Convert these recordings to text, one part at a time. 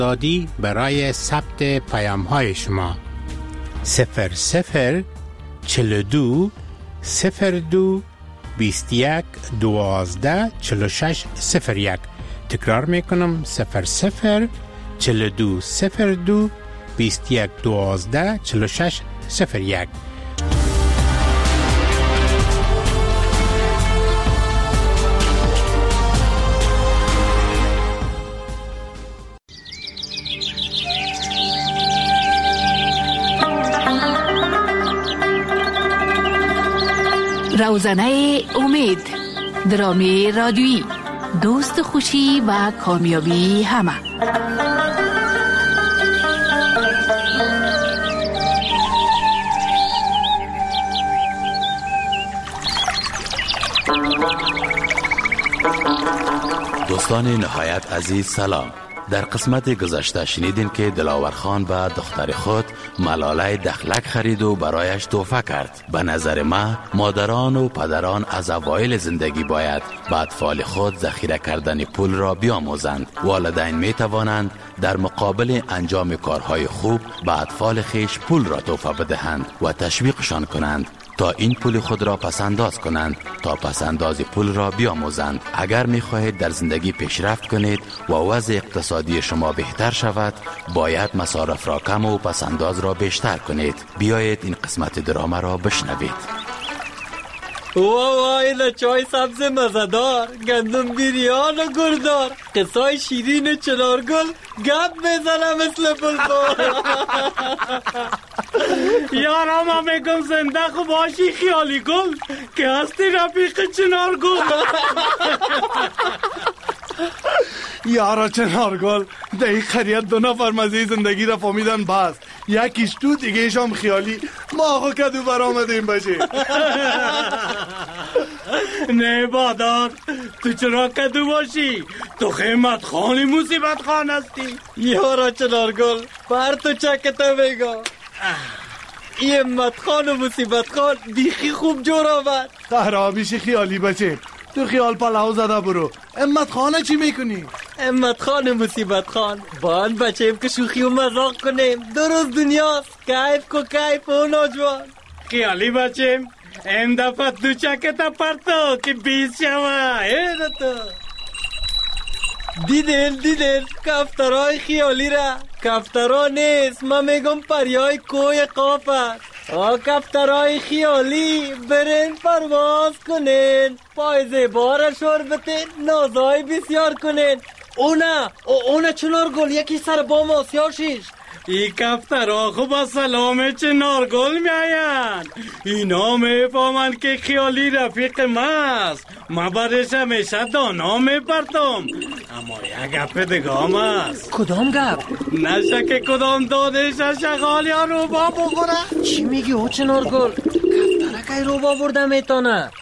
دادی برای ثبت پیام های شما 00 42 02 21 12 46 01. تکرار میکنم 00 42 02 21 12 46 01. روزنه امید، درامی رادیویی، دوست خوشی و کامیابی همه. دوستان نهایت عزیز سلام. در قسمت گذشته شنیدین که دلاور خان به دختر خود ملاله دخلک خرید و برایش تحفه کرد. به نظر من مادران و پدران از اوایل زندگی باید به اطفال خود ذخیره کردن پول را بیاموزند. والدین می توانند در مقابل انجام کارهای خوب به اطفال خیش پول را تحفه بدهند و تشویقشان کنند تا این پول خود را پسنداز کنند، تا پسنداز پول را بیاموزند. اگر می خواهید در زندگی پیشرفت کنید و وضع اقتصادی شما بهتر شود، باید مصارف را کم و پسنداز را بیشتر کنید. بیایید این قسمت دراما را بشنوید. وای چای سبز مزدار، گندم بیریان و گلدار، قصای شیرین چنارگل، گپ بزنم مثل بلبل. یارم هم میگم زنده خوب باشی خیالی گل که هستی رفیق چنارگل. یارا چنارگل در این خریت 2 نفر مزه زندگی را فهمیدن، بس یکیش تو دیگه شام خیالی. ما آقا کدو برآمدیم باشه. نه بادار، تو چرا کدو باشی؟ تو خیمت خانی مصیبت خان هستی. یارا چنارگل بر تو چکتا بگا، یه مت خان و مصیبت خان بیخی خوب جور آمد. خرابیش خیالی بچه، تو خیال پلاو زده برو. امت خانه چی میکنی؟ امت خان و مصیبت خان بان بچه‌ام که شوخی و مزاق کنیم. 2 روز دنیاست، کیف کو کیف و نوجوان. خیالی بچیم این دفعه دو چکتا پرتو که 20 شوه. دیدل کفترهای خیالی را. کفترها نیست، من میگم پریای کوی قاف است. کفترهای خیالی برین پرواز کنین، پایزه بار شور بتین، نازای بسیار کنین. اونا چنارگل یکی سر بام آسیاشیش. ای کفترها خوب سلام چنارگل میاین. اینا میفهمن که خیالی رفیق ماست. ما برش همیشه دانا میپرتم. اما یک گپ دگام است. کدام گپ؟ نشه کدام دادش شغال یا روبا بخوره. چی میگی او چنارگل؟ کفترکای روبا برده میتونه.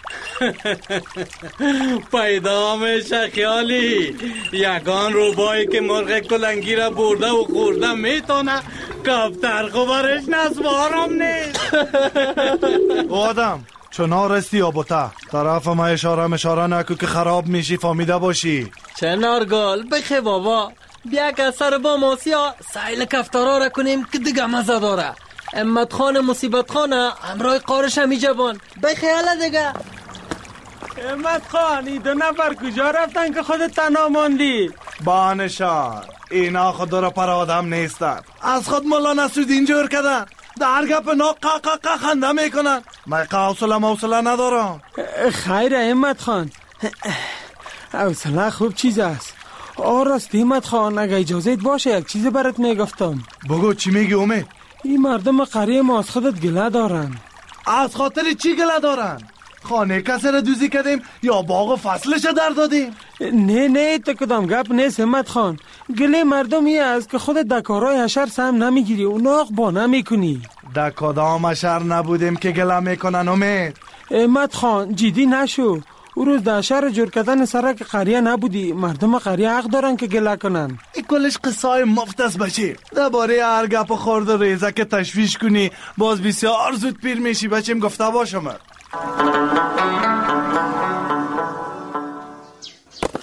پیدا میشه خیالی یگان روبایی که مرغ کلنگی را برده و خورده میتونه. کفتر خبرش نسوارم نیست. آدم چنار استی یا بوتا طرف ما اشاره نکو که خراب میشی، فهمیده باشی. چنارگل بخی بابا، بیا که سر با ماسیا سایل کفترها را کنیم که دیگه مزه داره. امت خان مصیبت خانه همراه قارش همی جبان بخیاله دیگه. امت خان ای 2 نفر کجا رفتن که خودت تنها ماندی؟ بانشار اینا خود را پر آدم نیستن، از خود ملا نسودین جور کردن، در گپ نا قا خنده میکنن. من حوصله ندارم. خیر امت خان، حوصله خوب چیز است. راست امت خان، اگه اجازت باشه یک چیز برات میگفتم. بگو چی میگی امید؟ این مردم قریه ما از خودت گله دارن. از خاطر چی گله دارن؟ خانه کسی را دوزی کردیم یا باغ فصلش در دادیم؟ نه تو کدام گپ نیست همت خان. گله مردمی است که خودت در کارهای حشر سهم نمیگیری و ناق با نمیکنی. در کدام حشر نبودیم که گله میکنن امید؟ همت خان جدی نشو. او روز در شهر جور کردن سرک قریه نبودی. مردم قریه حق دارن که گله کنن. این کلش قصای مفت است بچه. درباره هر گپ خورد و ریزه که تشویش کنی باز بسیار زود پیر میشی بچیم. گفته باشم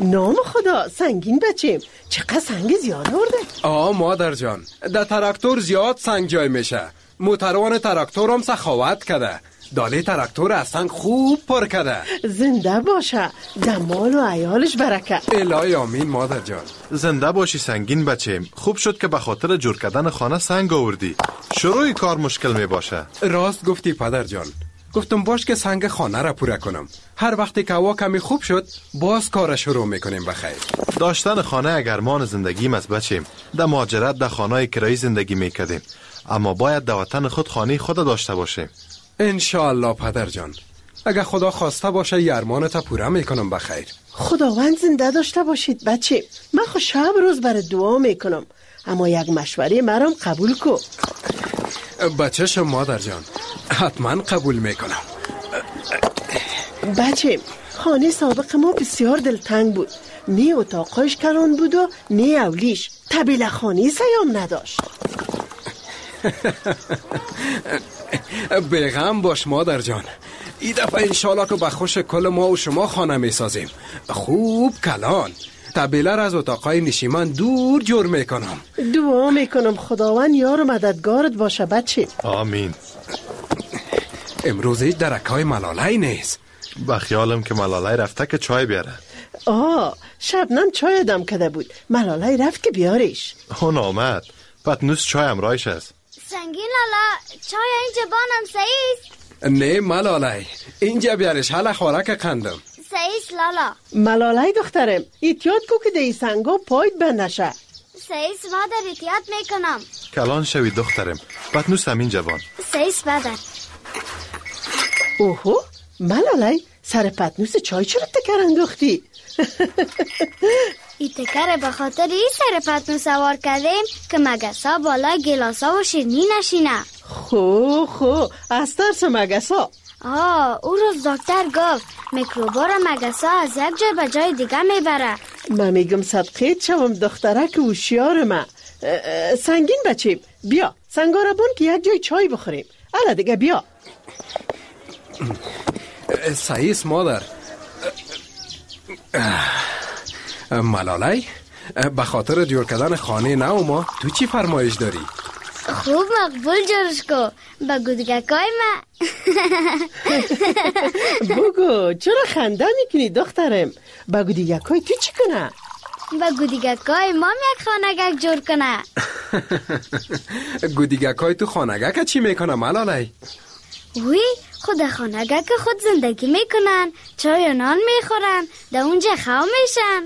نام خدا سنگین بچیم، چقدر سنگ زیاد آورده. مادر جان، در تراکتور زیاد سنگ جای میشه. موتروان تراکتور هم سخاوت کده، داله تراکتور از سنگ خوب پر کده. زنده باشه، دمال و عیالش برکت. الهی آمین مادر جان. زنده باشی سنگین بچیم. خوب شد که به خاطر جور کردن خانه سنگ آوردی. شروع کار مشکل می باشه. راست گفتی پدر جان. گفتم باش که سنگ خانه را پوره کنم. هر وقتی که هوا کمی خوب شد باز کار شروع میکنیم بخیر. داشتن خانه اگرمان زندگیم است بچیم. در مهاجرت در خانه کرایی زندگی میکردیم، اما باید در وطن خود خانه خود داشته باشیم. انشاءالله پدر جان، اگه خدا خواسته باشه یارمانت پوره میکنم بخیر. خداوند زنده داشته باشید بچه. من خود شب روز برای دعا میکنم، اما یک مشوره مرام قبول کو. بچه‌شم مادر جان، حتما قبول میکنم. بچه خانه سابق ما بسیار دلتنگ بود. نه اتاقش کلان بود و نه اولیش. طبیل خانه سیام نداشت. بیغم باش مادر جان، این دفعه انشالله که بخوش کل ما و شما خانه میسازیم. خوب کلان، طبیله را از اتاقای نشیمن دور جور میکنم. دعا میکنم خداوند یار و مددگارت باشه بچه. آمین. امروز هیچ درکای ملالای نیست. با خیالم که ملالای رفته که چای بیاره. شبنم چای دم کده بود، ملالای رفت که بیاریش. اون آمد. پتنوس چای امرایش است. سنگین لالا، چای اینجا بانم سعیست؟ نه ملالای، اینجا بیارش، حالا خوراک قندم. سعیست لالا. ملالای دخترم، ایتیاد کو که دی سنگا پاید بندشه. سعیست مادر، ایتیاد میکنم. کلان شوی دخترم، پتنوس همین جوان. سعیست مادر. اوهو، ملالای سر پتنوس چای چرا تکر انداختی؟ ای تکر به خاطر ای سر پتنوس سوار کردیم که مگسا بالا گلاسا و شیرنی نشینه. خو از ترس مگسا. او روز دکتر گفت میکروبا را مگسا از یک جای به جای دیگه میبره. من میگم صدقیت شوم دختره که هوشیار من. سنگین بچیم، بیا سنگاره بون که یک جای چای بخوریم. الا دیگه بیا. سعیس مادر. ملالای، به خاطر جور کردن خانه نو ما تو چی فرمایش داری؟ خوب مقبول جورش کو بگو دیگکای ما. بگو چرا خنده میکنی دخترم؟ بگو دیگکای تو چی کنه؟ بگو دیگکای مام یک خانگک جور کنه. گودیگکای تو خانگک چی میکنه ملالای؟ وی خود خانگک خود زندگی میکنن، چای و نان میخورن، در اونجا خواه میشن.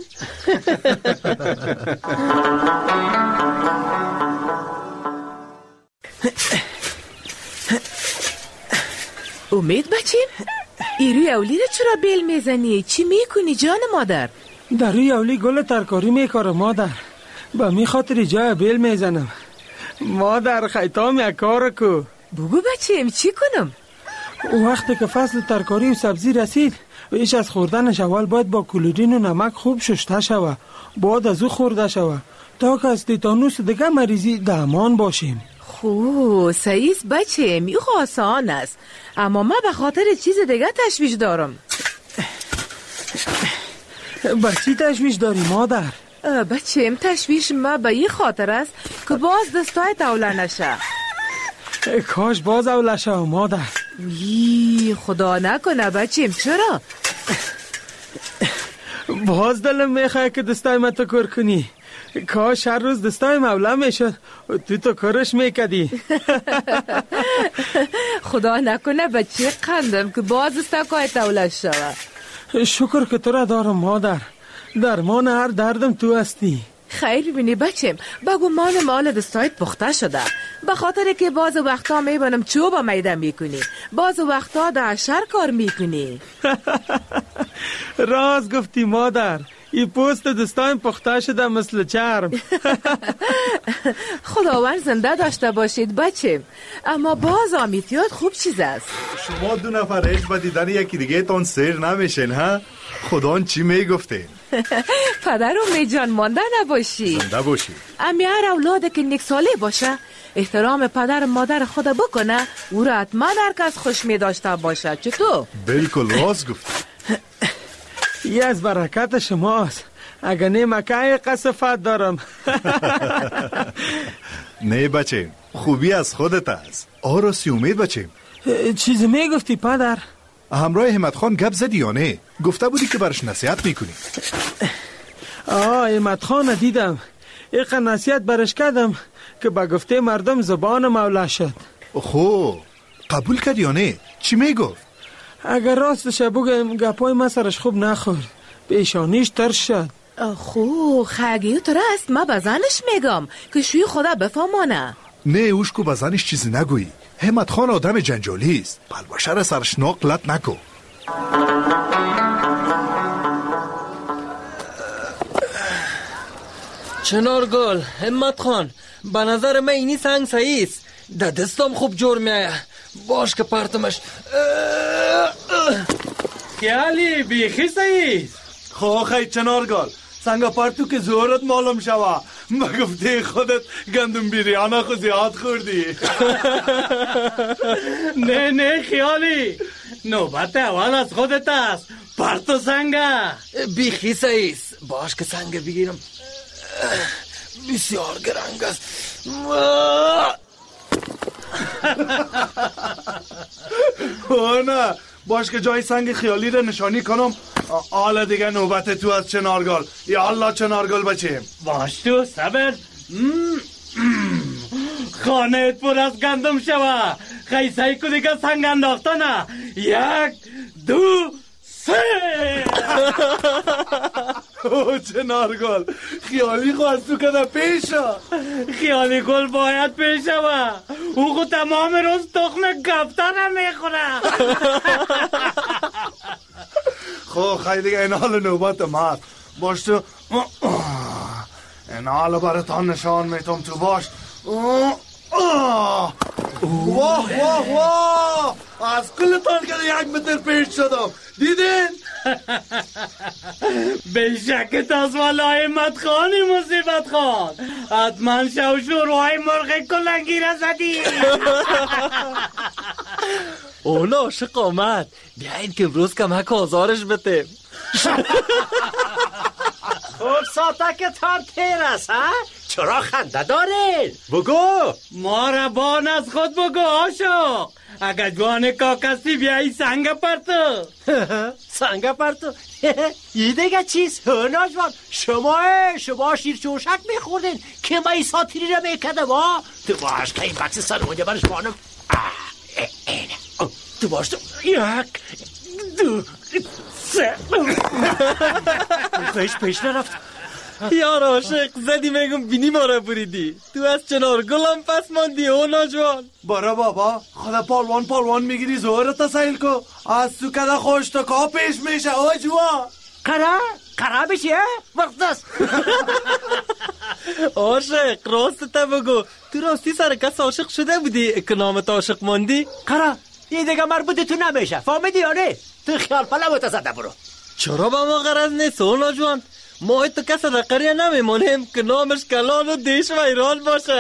امید بچیم، روی اولی رو چرا بیل میزنی؟ چی میکنی جان مادر؟ در روی اولی گل ترکاری میکارم مادر، با می خاطر جای بیل میزنم. مادر خیطام یک کار کو. بگو بچیم چی کنم؟ وقتی که فصل ترکاری و سبزی رسید، ایش از خوردنش اول باید با کلورین و نمک خوب شسته شوه، بعد از او خورده شوه تا که از تیتانوس دیگه مریضی در امان باشیم. سعیس بچه میخوا آسان است، اما من به خاطر چیز دیگه تشویش دارم. چی تشویش داری مادر؟ بچه تشویش ما به این خاطر است که باز دستای توله نشه. کاش باز اوله شو مادر. خدا نکنه بچیم. چرا؟ باز دلم میخواه که دستای ما تو کار کنی. کاش هر روز دستای مولا میشد تو کارش میکدی. خدا نکنه بچه قندم که باز دستای توله شوه. شکر که تو را دارم مادر، درمان هر دردم تو هستی. خیر ببینی بچم، بگو مال دستایت پخته شده، به خاطر که باز وقتا میبینم چوبا میده میکنی، باز وقتا در شر کار میکنی. راست گفتی مادر، این پوست دستایم پخته شده مثل چرم. خداوند زنده داشته باشید بچم، اما باز آمیتیات خوب چیز است. شما دو نفر ایش با دیدن یکی دیگه تون سیر نمیشن ها؟ خدا چی میگفته؟ پدر امید جان مانده نباشی، زنده باشی. امی هر اولاده که نیک ساله باشه احترام پدر مادر خود بکنه، او را حتما در کس خوش می داشته باشه. چطور؟ بالکل راست گفت. یه از برکت شماست. اگه نه مکه قصفت دارم. نه بچه، خوبی از خودت است. آراسی امید بچه. چیزی میگفتی پدر؟ همراه همت خان گپ زدی یا نه؟ گفته بودی که برش نصیحت میکنی. همت خان دیدم، یک نصیحت برش کردم که با گفته مردم زبان مولا شد. خو قبول کردی یا نه؟ چی میگفت؟ اگر راستش بگم گپای ما سرش خوب نخورد، پیشانیش ترش شد. خو خگیو ترست، ما بزنش میگم که شوی خدا بفهمانه. نه اوشکو بزنش چیزی نگویی. همت خان آدم جنجالی است. بلبشر سرش ناقلت نکو. چنارگل، همت خان، به نظر من اینی سنگ سعیست. در دستم خوب جور میایه. باش که پرتمش. خیالی بیخی سعیست. خیلی چنارگل، سنگ پرتو که زورت معلوم شوه. ما گفته خودت گندم بیریانه خو زیاد خوردی. نه خیالی، نوبت اول از خودت است. پرتو سنگه بیخی سعیست. باش که سنگ بگیرم. بسیار گرنگ است. نه باش که جای سنگ خیالی را نشانی کنم. حالا دیگه نوبت تو از چنارگل. یا الله چنارگل بچه. باش تو صبر. خانه پر از گندم شوه. خیسایی که دیگه سنگ انداختنه. 1 2 3. چنارگل خیالی خواست تو کده پیشا. خیالی گل باید پیشه و او خود تمام روز تخم کفتر هم میخوره. خیلی دیگه این حال نوبت ماست. باش تو این حال براتان نشان میتم. تو باش. واه از کلتان که 1 متر پیش شدم. دیدین؟ به شکت از والای همت خانی مصیبت خان. حتما شوشوروهای مرغ کلنگی را زدی. اونا عاشق آمد. بیاین که امروز کمک آزارش بده. خب ساتکتان تیر است ها؟ چرا خنده دارین؟ بگو. ما را بان از خود بگو عاشق. اگر جوان کاکستی بیایی سنگ پرتو. سنگ پرتو؟ یه دیگه چیز ناجوان. شما شیر چوشک میخوردین که ما ای ساتیری را میکده با. تو باش که این بکس سلمونی برش بانم. اینه تو باش. تو 1 2 3. پیش نرفت. یار عاشق زدی میگم بینی ما را بریدی. تو از چنارگلم پس ماندی او ناجوان. برا بابا خدا پالوان میگیری زورت سیل کو. از تو کده خوش تو که پیش میشه او جوان. قرار بشی وقت است. عاشق راست تا بگو. تو راستی سر کس عاشق شده بودی که نامت عاشق ماندی؟ قرار این دیگه مربوط تو نمیشه. فهمیدی یا نه؟ تو خیال پلا متصده برو. چرا با ما غرض نیست او ناجوان؟ ما تو کس در قریه نمیمونیم که نامش کلان و دیش و ایران باشه.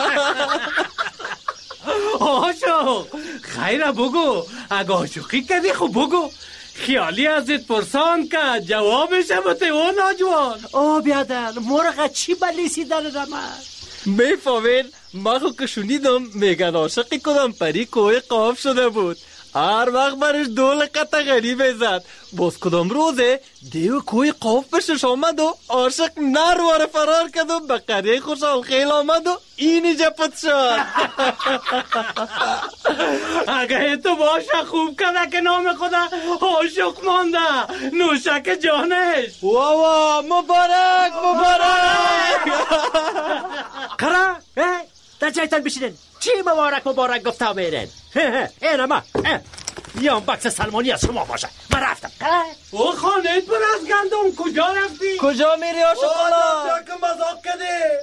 عاشق خیره بگو. اگه عاشقی کردی خب بگو. خیالی ازت پرسان که جوابش بته او ناجوان. بیادر مرغ چی بلیسی در رمد؟ میفهمین ما خو که شنیدم میگن عاشقی کدام پری کوه قاف شده بود. هر وقت برش دول قطع غریبه زد. باز کدام روزه دیو کوی قاف بشش آمد و عاشق نروار فرار کرد و به قریه خوشحال خیل آمد و اینی جپت شد. اگه تو باشه خوب کده که نام خدا عاشق مانده. نوشک جانش. واوا مبارک. قرار در جایتان بشینن. چی مبارک گفته میرن؟ این اما یه بکس سلمانی از شما باشه. من رفتم. او خانه پر از گندم کجا رفتی؟ کجا میری عاشق حالا؟ جا که مزاق کده.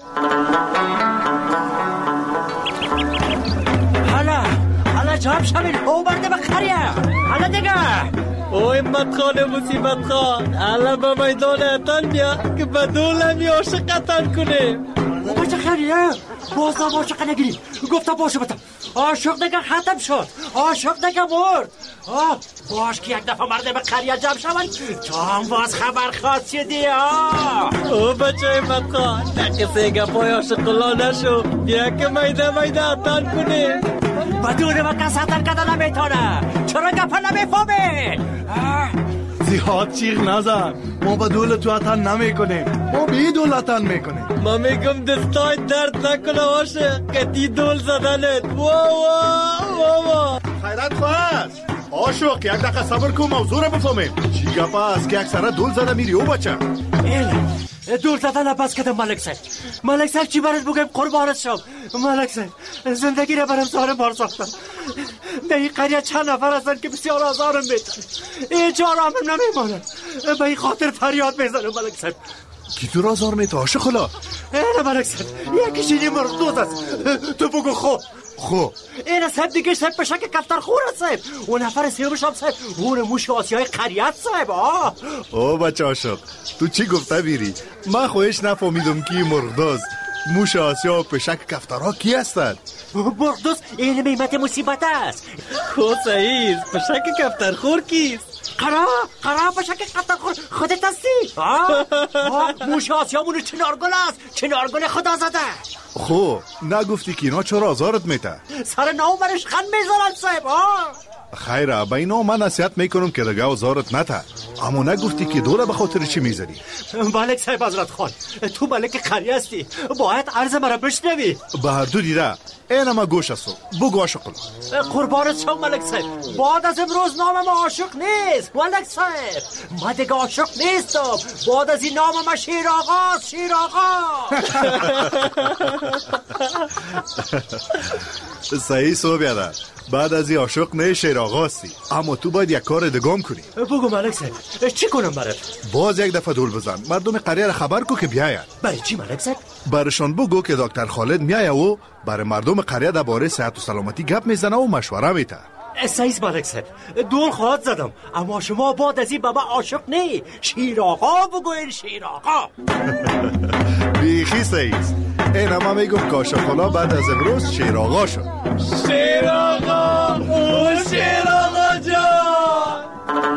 حالا جواب شمین او برده بخریه. حالا دیگه او همت خان مصیبت خان حالا به میدان اتن بیا که بدولمی عاشق اتن کنیم. او بچه چه خیلیه؟ باز هم عاشق نگیریم. گفتم باشه بتم عاشق نگه ختم شد، عاشق نگه مرد. باش که یک دفعه مرده به قریه جمع شود تو هم باز خبر خواست شدی. او بچه مقا نقصه گپای عاشقلا نشو، بیا که میده اتان کنه. بدون و کس اتان کده نمیتونه. چرا گپا نمیفهمه؟ زیاد چیغ نزن، ما با دول تو اتن نمی کنیم، ما بی دول اتن می کنیم. ما میگم دستای درد نکنه عاشق که تی دول زدنت. وا خیرت خواست عاشق یک دقیقه صبر کن موضوع رو بفهمیم. چی گپ است که اکثر دول زده میری او بچه؟ دول زدن بس کده ملک صاحب چی برات بگم قربانت شم. ملک صاحب زندگی رو برم زار بار ساختم. در این قریه چند نفر هستن که بسیار آزارم میتن. اینجا آرامم نمیمانه. به این خاطر فریاد میزنم ملک صاحب. کی تو را آزار میته عاشق خلا؟ نه ملک صاحب یکیش این مرغدوز است. تو بگو خو این صاحب دیگه صاحب بشه که کفتر خور صاحب. اون نفر سیومش هم صاحب اون موش آسیای قریت صاحب. او بچه عاشق تو چی گفته بیری؟ من خویش نفهمیدم کی مرغدوز موش آسیا و پشک کفترها کی هستند؟ مرغدوز این میمت مصیبت است. خو صحیح پشک کفترخور کیست؟ قرا پشک کفترخور خودت هستی؟ موش آسیامونو چنارگل است، چنارگل خدا زده. خو نگفتی که اینا چرا آزارت میته؟ سر ناو برش خند میزارن صاحب. خیره به اینا من نصیحت میکنم که دیگه آزارت نته، اما نگفتی که دوره به خاطر چی میذاری؟ ملک صاحب حضرت خان تو ملک قریه هستی، باید عرض مرا بشنوی. به هر دو دیده این ما گوش هستو بگو عاشق قربانت شم ملک صاحب. بعد از امروز نامم عاشق نیست ملک صاحب. من دیگه عاشق نیستم. بعد از این نامم شیر آقا. صحیح سو بیاده. بعد از این عاشق نه شیر آقاستی، اما تو باید یک کار دگام کنی. بگو ملک صاحب چی کنم برات؟ باز یک دفعه دول بزن، مردم قریه را خبر کو که بیاید. برای چی ملک صاحب؟ برشان بگو که دکتر خالد میایه و برای مردم قریه درباره صحت و سلامتی گپ میزنه و مشوره میده. صحیح ملک صاحب دول خواهد زدم، اما شما بعد از این بابا عاشق نه شیر آقا بگوین. شیر آقا بیخی صحیح. این همه میگم که عاشقلا بعد از امروز شیر آقا شد. شیر آقا او شیر آقا جان.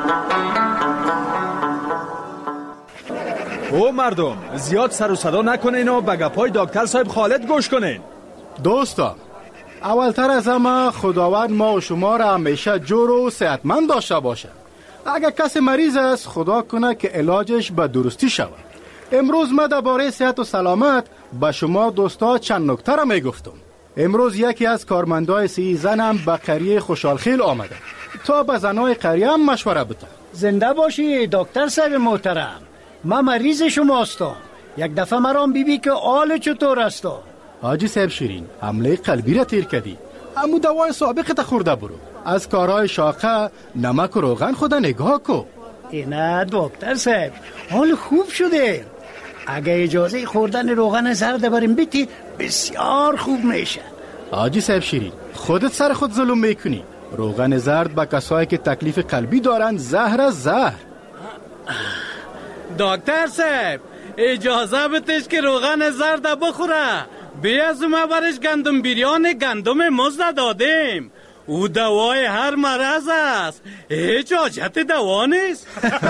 او مردم زیاد سر و صدا نکنین و به گپای دکتر صاحب خالد گوش کنین. دوستا اولتر از همه خداوند ما و شما را همیشه جور و صحتمند داشته باشه. اگر کسی مریض است خدا کنه که علاجش به درستی شود. امروز ما درباره صحت و سلامت به شما دوستا چند نکته را میگفتم. امروز یکی از کارمندای سی زنم به قریه خوشحالخیل آمده تا به زنای قریه هم مشوره بده. زنده باشی دکتر صاحب محترم. من مریض شما هستم. یک دفعه مرام بیبی که حال چطور است؟ حاجی صاحب شیرین حمله قلبی را تیر کردی، اما دوای سابقت خورده برو. از کارهای شاقه نمک و روغن خدا نگاه کو. نه دکتر صاحب حال خوب شده. اگه اجازه خوردن روغن زرد بریم بیتی بسیار خوب میشه. حاجی صاحب شیرین خودت سر خود ظلم میکنی. روغن زرد با کسایی که تکلیف قلبی دارن زهر از زهر. دکتر صاحب اجازه بتش که روغن زرد بخوره. بیازو ما برش گندم بیریان گندم مزد دادیم. او دوای هر مرض است، هیچ حاجت دوا نیست.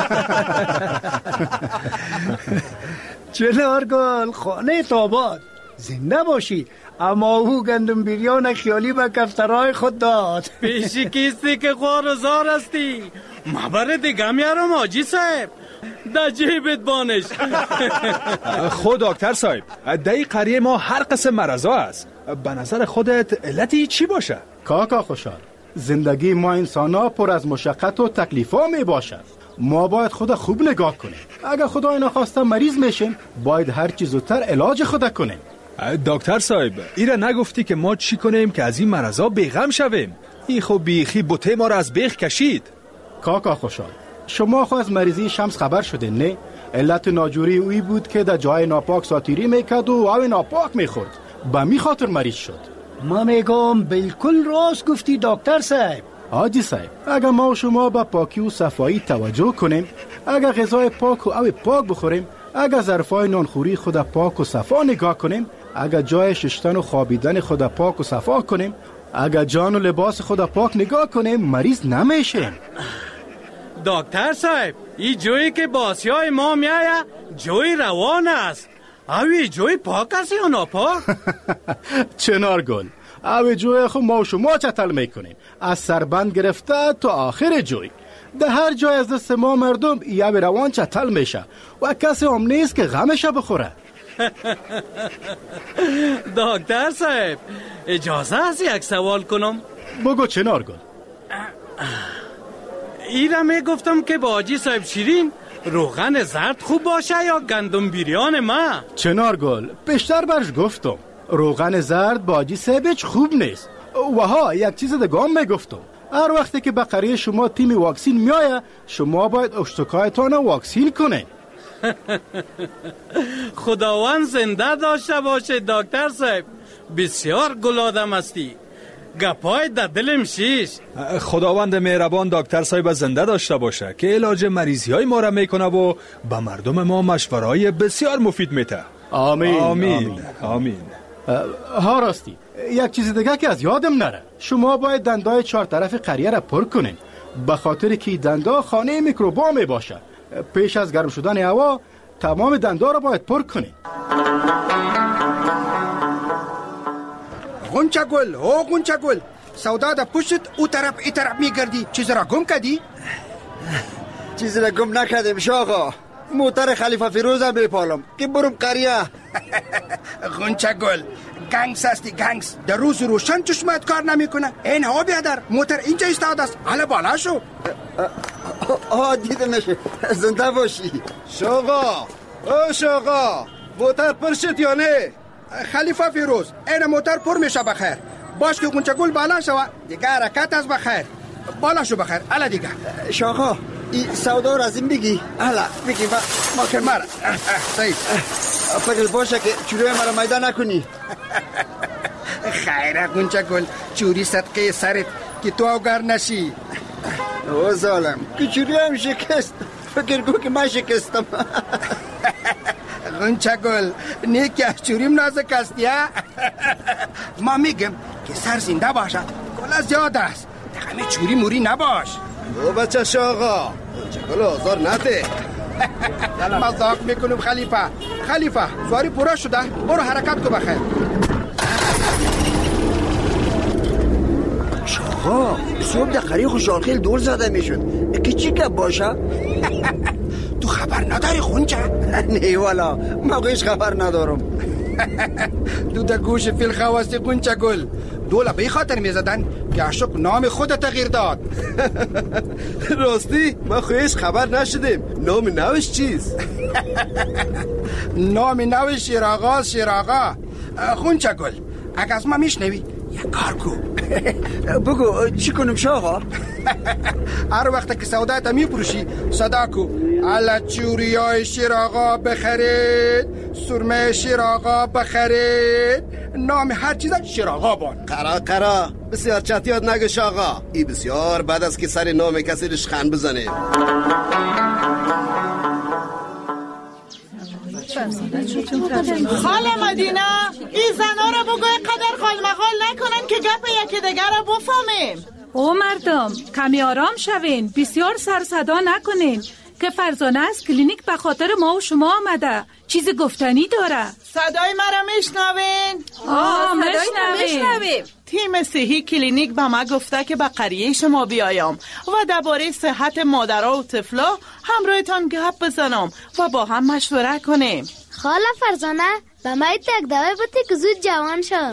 چنارگل خانه تاباد زنده باشی. اما او گندم بیریان خیالی به کفترهای خود داد. پیشی کیستی که خوارزار هستی. ما بره دیگه میارم حاجی صاحب در جیبت بانش. خود دکتر صاحب در این قریه ما هر قسم مرضا است. به نظر خودت علتی چی باشه؟ کاکا خوشحال زندگی ما انسان ها پر از مشقت و تکلیف ها می باشد. ما باید خود خوب نگاه کنیم. اگر خدای نخواسته مریض میشیم باید هر چیز زودتر علاج خود کنیم. دکتر صاحب ایره نگفتی که ما چی کنیم که از این مرضا بیغم شویم؟ این خب بیخی بوته ما را از بیخ کشید. کاکا خوشحال شما خو از مریضی شمس خبر شده نه؟ علت ناجوری اوی بود که در جای ناپاک ساتیری میکرد و او ناپاک میخورد، به می خاطر مریض شد. ما میگم بالکل راست گفتی دکتر صاحب. حاجی صاحب اگر ما و شما به پاکی و صفایی توجه کنیم، اگر غذای پاک و او پاک بخوریم، اگر ظرفای نانخوری خود پاک و صفا نگاه کنیم، اگر جای ششتن و خوابیدن خود پاک و صفا کنیم، اگر جان و لباس خود پاک نگاه کنیم، مریض نمیشیم. دکتر صاحب، این جویی که باسیای ما میایه جوی روان است. اوی جوی پاک است یا ناپاک؟ چنارگل، اوی جوی خود ما و شما چتل میکنیم، از سربند گرفته تا آخر جوی. در هر جای از دست ما مردم یه روان چتل میشه و کسی هم نیست که غمش بخوره. دکتر صاحب، اجازه است یک سوال کنم؟ بگو چنارگل. ایره میگفتم که با حاجی صاحب شیرین روغن زرد خوب باشه یا گندم بیریان ما؟ چنارگل، پیشتر برش گفتم روغن زرد با حاجی صاحب خوب نیست. و ها یک چیز دیگه هم میگفتم، هر وقتی که به قریه شما تیم واکسین میایه شما باید اشتکایتان واکسین کنین. خداوند زنده داشته باشه دکتر صاحب، بسیار گل آدم هستی، گپای در دلم شیش. خداوند مهربان دکتر صاحب زنده داشته باشه که علاج مریضی های ما را میکنه و به مردم ما مشورهای بسیار مفید میده. آمین آمین آمین. ها راستی یک چیز دیگه که از یادم نره، شما باید دندای 4 طرف قریه را پر کنین، به خاطر که دندا خانه میکروبا می باشه. پیش از گرم شدن هوا تمام دندا را باید پر کنین. غنچه گل، او غنچه گل، سودا دا پشت او طرف ای طرف میگردی، چیز را گم کردی؟ چیز را گم نکردیم شاقا، موتر خلیفه فیروز هم میپالم که برم قریه. غنچه گل، گنگس هستی گنگس، در روز روشن چشمت کار نمیکنه. این ها بیادر، موتر اینجا استاد است، حالا بالا شو. دیده نشه، زنده باشی شاقا. او شاقا، موتر پر شد یا نه؟ خلیفه فیروز، این موتر پر میشه بخیر. باش که غنچه گل بالا شو، دیگه حرکت از بخیر. بالا شو بخیر، الا دیگه. شاقا، این سودا را از این بگی. الا بگی ما که مرا. صحیح. فکر باشه که چوری مرا میدان نکنی. خیره غنچه گل، چوری صدقه سرت که تو اوگر نشی. او ظالم، که چوری هم شکست، فکر گو که من شکستم. غنچه گل، نیکی از چوریم نازک هستی ها؟ ما میگم که سر زنده باشه، گل زیاد است، همه چوری موری نباش. او بچه شاقا، غنچه گل آزار نده. مزاق میکنم خلیفه سواری پورا شده، برو حرکت کو بخیر. شاقا، صبح در قریه خوشحال خیل دور زده میشد که چی که باشه؟ تو خبر نداری غنچه؟ نه والا، موقعش خبر ندارم. تو در گوش فیل خواستی غنچه گل، دوله به خاطر میزدن که عشق نام خود تغییر داد. راستی ما خویش خبر نشدیم، نام نوش چیز؟ نام نوش شیراغا. غنچه گل، اگه از ما میشنوی یک کار کو. بگو چی کنم شاقا؟ هر وقت که سودایت میپروشی صدا کو، الا چوریای شیراغا بخرید، سرمه شیراغا بخرید، نام هر چیز شیراغا بان. قرا بسیار چطیات نگه شاقا، ای بسیار بعد از که سر نام کسی رشخن بزنه. خاله مدینه، این زنا را بگوی قدر خالمخال نکنن که گپ یکی دیگر را بفهمیم. او مردم کمی آرام شوین، بسیار سر صدا نکنین که فرزانه از کلینیک به خاطر ما و شما آمده، چیز گفتنی داره. صدای مرا میشنوین؟ میشنویم. تیم صحی کلینیک به ما گفته که به قریه شما بیایم و درباره صحت مادرها و طفلا همراهتان گپ بزنم و با هم مشوره کنیم. خاله فرزانه، به ما یک دوائی بده که زود جوان شم.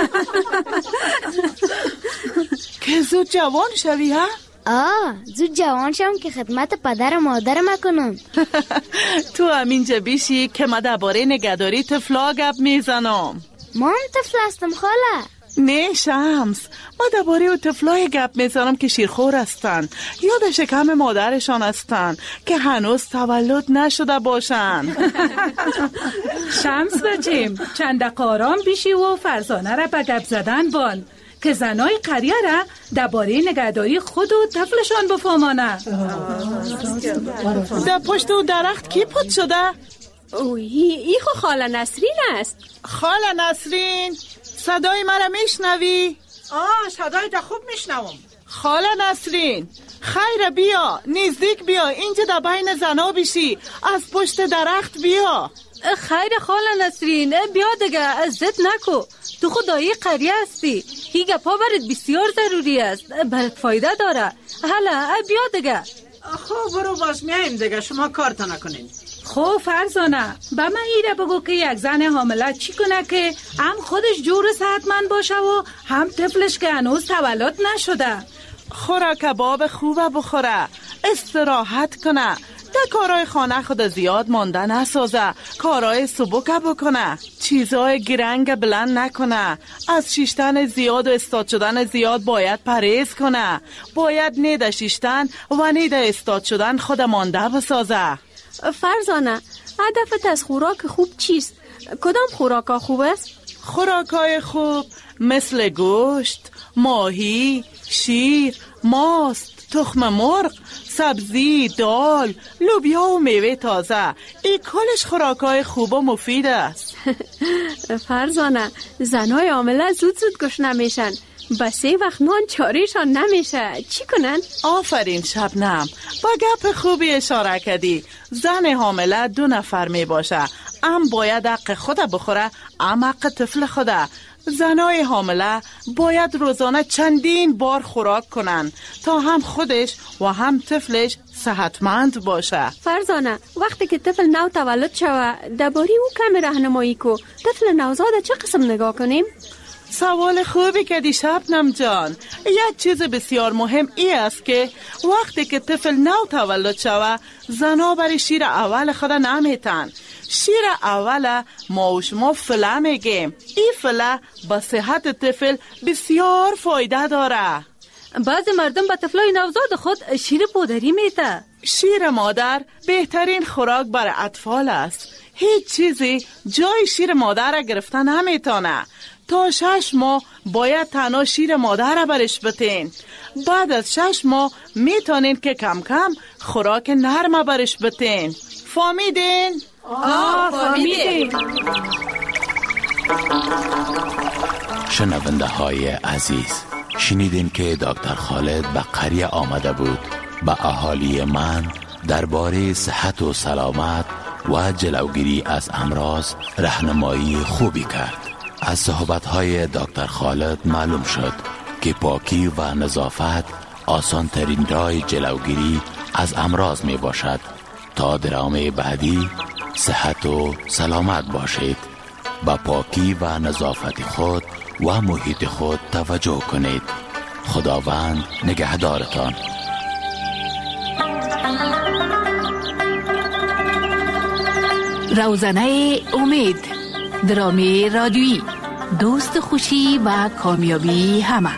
که زود جوان شوی ها؟ زود جوان شم که خدمت پدر و مادر کنم. تو همینجا بیشی که ما درباره نگهداری طفلا گپ میزنم. ما هم طفل هستم خاله. نه شمس، ما درباره طفلای گپ میزنم که شیرخور هستن، یاد شکم مادرشان هستن که هنوز تولد نشده باشن. شمس بچیم، چند دقیقه آرام بیشی و فرزانه را به گپ زدن بان که زنای قریه را درباره نگهداری خود و طفلشان بفهمانه. در پشت و درخت کی پد شده؟ ای خو خاله نسرین است. خاله نسرین، صدای مرا میشنوی؟ صدای تا خوب میشنوم. خاله نسرین، خیر بیا، نزدیک بیا، اینجا در بین زنا بشی، از پشت درخت بیا. خیر خاله نسرین، بیا دیگه، ضد نکو. تو خدایی قریه هستی، این گپا برات بسیار ضروری است، برات فایده داره. حالا بیا دیگه. خب برو باز میایم دیگه، شما کارتا نکنین. خب فرزانه، به من ایره بگو که یک زن حامله چی کنه که هم خودش جور صحتمند باشه و هم طفلش که هنوز تولد نشده؟ خوره کباب خوبه بخوره، استراحت کنه، در کارهای خانه خود زیاد مانده نسازه، کارهای سبک بکنه، چیزهای گرنگ بلند نکنه، از شیشتن زیاد و استاد شدن زیاد باید پرهیز کنه، باید نیده شیشتن و نیده استاد شدن خود مانده بسازه. فرزانه، هدفت از خوراک خوب چیست؟ کدام خوراکا خوب است؟ خوراکای خوب مثل گوشت، ماهی، شیر، ماست، تخم مرغ، سبزی، دال، لوبیا و میوه تازه، این کلش خوراکای خوب و مفید است. فرزانه، زنای عامله زود گشنه میشن، با 3 وقت نان چاریشان نمیشه، چی کنن؟ آفرین شبنم، با گپ خوبی اشاره کردی. زن حامله 2 نفر می باشه، ام باید حق خود بخوره، ام حق طفل خوده. زنای حامله باید روزانه چندین بار خوراک کنن تا هم خودش و هم طفلش صحتمند باشه. فرزانه، وقتی که طفل نو تولد شوه، درباره او کمی راهنمایی کو. طفل نوزاد چه قسم نگاه کنیم؟ سوال خوبی کردی شبنم جان. یک چیز بسیار مهم ای است که وقتی که طفل نو تولد شوه، زنا برای شیر اول خود نمیتن. شیر اول ما و شما فله میگیم. این فله با صحت طفل بسیار فایده داره. بعضی مردم با طفلای نوزاد خود شیر پودری میته. شیر مادر بهترین خوراک برای اطفال است. هیچ چیزی جای شیر مادر را گرفته نمیتونه. تا 6 ماه باید تنها شیر مادر را برش بتین. بعد از 6 ماه میتونین که کم کم خوراک نرم برش بتین. فهمیدین؟ فهمیدین. شنونده های عزیز، شنیدین که دکتر خالد به قریه آمده بود به اهالی من درباره صحت و سلامت و جلوگیری از امراض راهنمایی خوبی کرد. از صحبت‌های دکتر خالد معلوم شد که پاکی و نظافت آسان ترین راه جلوگیری از امراض می باشد. تا درام بعدی صحت و سلامت باشید. با پاکی و نظافت خود و محیط خود توجه کنید. خداوند نگهدارتان. روزنه امید، درامی رادیویی، دوست خوشی و کامیابی همه.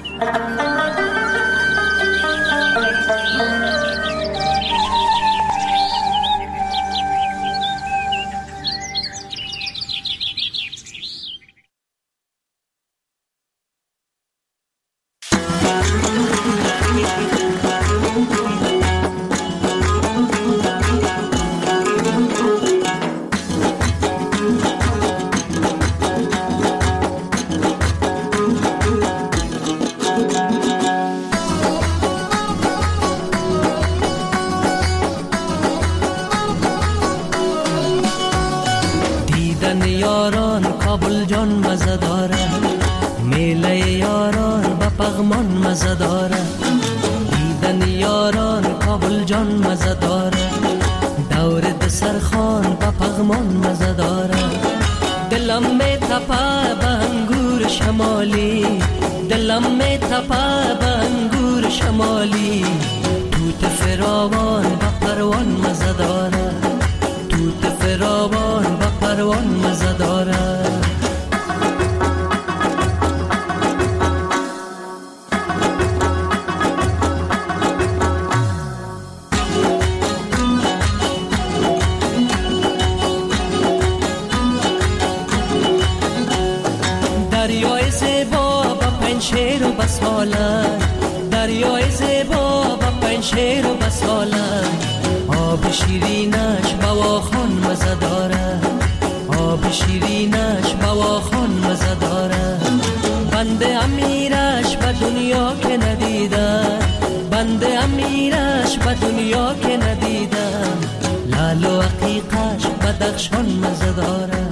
یاران کابل جان مزه داره، میله یاران با پغمان مزه داره. دیدن یاران کابل جان مزه داره، دور دسرخان با پغمان مزه داره. دلم می تپه به انگور شمالی، دلم می تپه به انگور شمالی. توت فراوان با پروان مزه داره، توت فراوان با پروان مزه داره. دریای زیبا با پنشیر و بسالن، دریای زیبا با پنشیر و بسالن. آب شیرینش با واخان مزه داره، به دنیا که ندیدم، لال و عقیقش بدخشان مزه داره.